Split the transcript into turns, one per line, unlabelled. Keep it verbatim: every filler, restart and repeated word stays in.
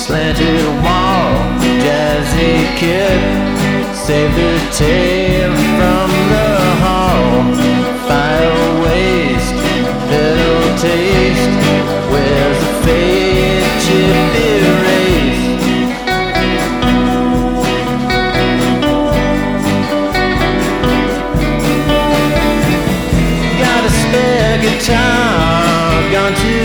slanted wall, jazzy kid, save the tail from the hall. Fire waste, pedal taste, where's the fade chip erased? Got a spare guitar, gone to